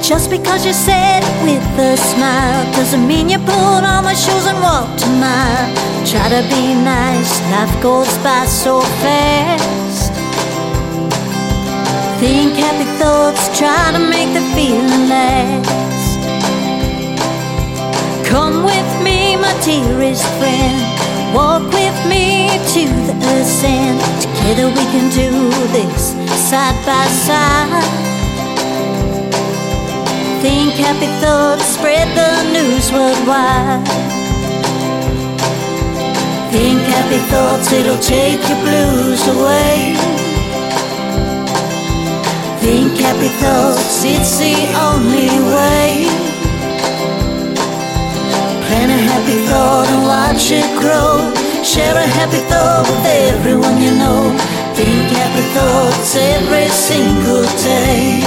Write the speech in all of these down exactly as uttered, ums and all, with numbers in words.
Just because you said it with a smile doesn't mean you pulled on my shoes and walked a mile. Try to be nice, life goes by so fast. Think happy thoughts, try to make the feeling last. Come with me, my dearest friend, walk with me to the earth's end. Together we can do this, side by side. Think happy thoughts, spread the news worldwide. Think happy thoughts, it'll take your blues away. Think happy thoughts, it's the only way. Plan a happy thought and watch it grow. Share a happy thought with everyone you know. Think happy thoughts every single day.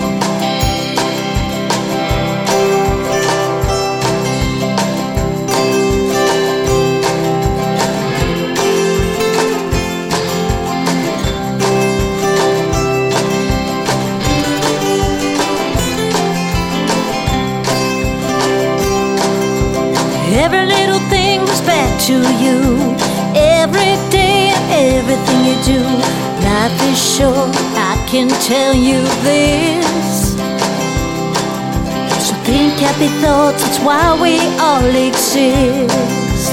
Every little thing was bad to you. Every day and everything you do. Life is short, I can tell you this. So think happy thoughts, it's why we all exist.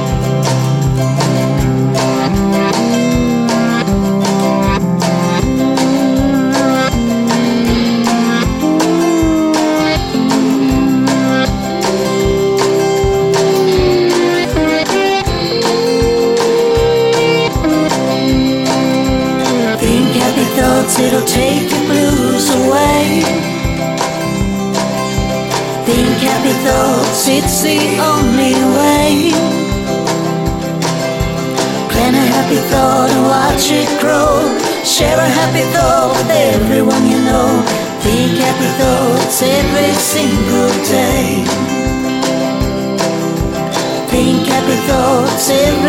It'll take your blues away. Think happy thoughts, it's the only way. Plan a happy thought and watch it grow. Share a happy thought with everyone you know. Think happy thoughts every single day. Think happy thoughts every